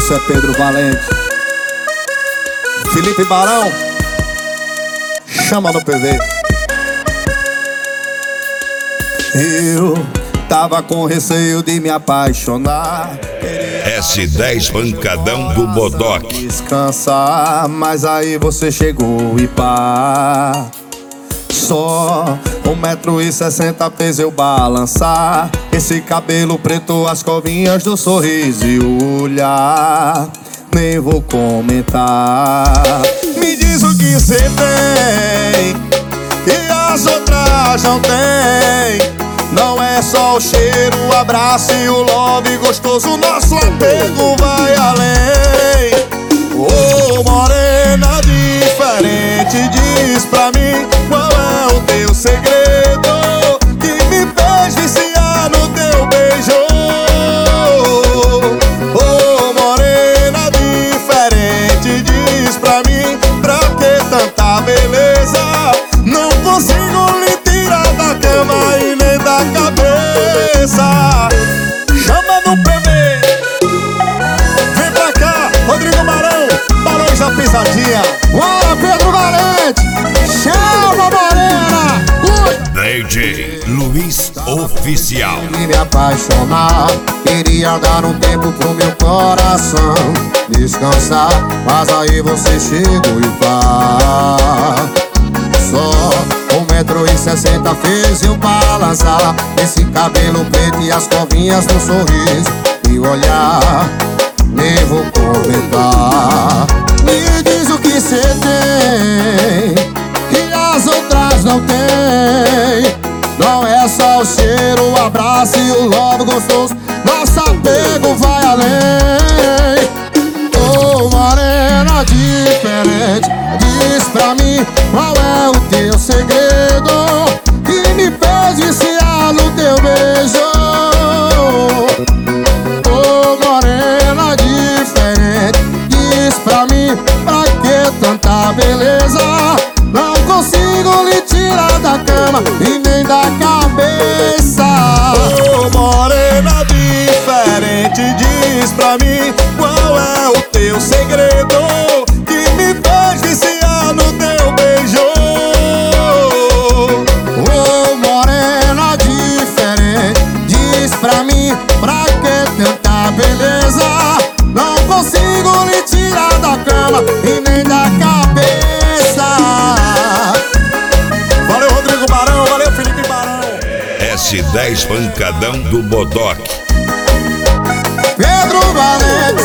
Isso é Pedro Valente. Felipe Barão, chama no PV. Eu tava com receio de me apaixonar. S10 Pancadão do Bodoque. Descansar, mas aí você chegou e pá. Só 1,60 m fez eu balançar. Esse cabelo preto, as covinhas do sorriso e o olhar, nem vou comentar. Me diz o que cê tem, que as outras não tem. Não é só o cheiro, o abraço e o love gostoso. Nosso apego vai além. Ô morena diferente, diz pra mim qual é o teu segredo que me fez viciar no teu beijo. Ô morena diferente, diz pra mim pra que tanta beleza. Não consigo lhe tirar da cama e nem da cabeça. Chama no PV. Vem pra cá, Rodrigo Barão, Barões da Pisadinha. Bora, Pedro Valente, chama morena. DJ Luiz Oficial. E me apaixonar, queria dar um tempo pro meu coração descansar, mas aí você chegou e pá. Só 1,60 m fez eu balançar. Esse cabelo preto e as covinhas no sorriso e o olhar, nem vou comentar. Me diz o que cê tem, que as outras não tem. Não é só o cheiro, o abraço e o love gostoso. Nosso apego vai além. Ô morena diferente, diz pra mim qual é o teu segredo que me fez viciar no teu beijo. Ô morena diferente, diz pra mim pra que tanta beleza. Não consigo lhe tirar da cama e nem da cabeça. Ô morena diferente, diz pra mim qual é o teu segredo que me fez viciar no teu beijo. Ô morena diferente, diz pra mim pra que tanta beleza. Não consigo lhe tirar da cama e nem da cabeça. Valeu, Rodrigo Barão, valeu, Felipe Barão. S10 Pancadão do Bodoque. Pedro Valente.